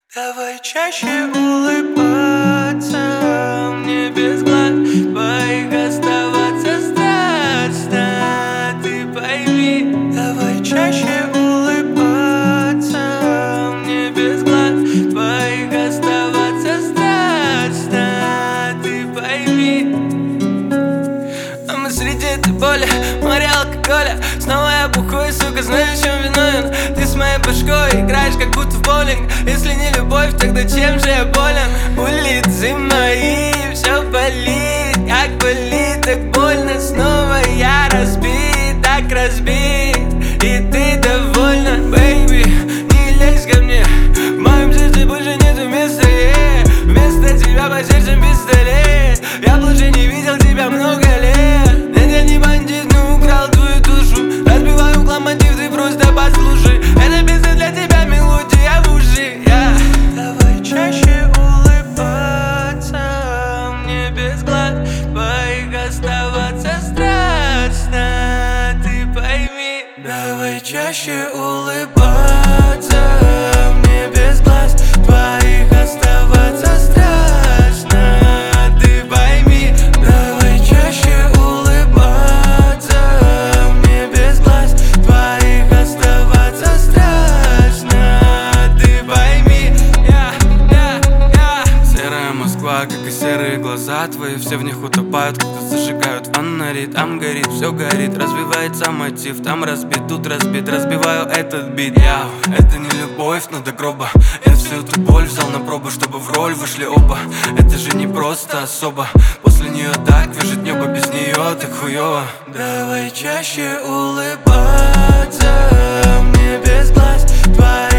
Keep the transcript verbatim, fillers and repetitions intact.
Давай чаще улыбаться мне без глаз твоих, оставаться страшно, ты пойми. Давай чаще улыбаться мне без глаз твоих, оставаться страшно, ты пойми. А мы среди этой боли, море алкоголя. Снова я бухой, сука, знаю, чем виновен. Ты с моей башкой играешь, как будто в боулинг. Если не любовь, тогда чем же я болен? Улицы мои, все болит, как болит, так больно. Снова я разбит, так разбит, и ты довольна, бэйби. Не лезь ко мне, в моем сердце больше нету места, yeah. Вместо тебя по сердцам пистолет. Я больше не видел тебя много лет. Нет, я не бандит, но украл твою душу. Разбиваю мотив, ты просто послушай. Это песня для тебя, мелодия в уши, yeah. Давай чаще улыбаться мне без глаз твоих, оставаться страшно, ты пойми. Давай чаще улыбаться мне без глаз твоих, оставаться страшно, ты пойми. Давай чаще улыбаться мне без глаз твоих, оставаться страшно, ты пойми. Yeah, yeah, yeah. Серая Москва, как и серые глаза твои, все в них утопают, когда зажигают фонари. Там горит, все горит, развивается мотив. Там разбит, тут разбит, разбиваю этот бит. Яу, это не любовь, но до гроба. Я всю эту боль взял на пробу, чтобы в роль вышли оба. Это же не просто особо. После нее так вяжет небо, без нее так хуёво. Давай чаще улыбаться мне без глаз твоих.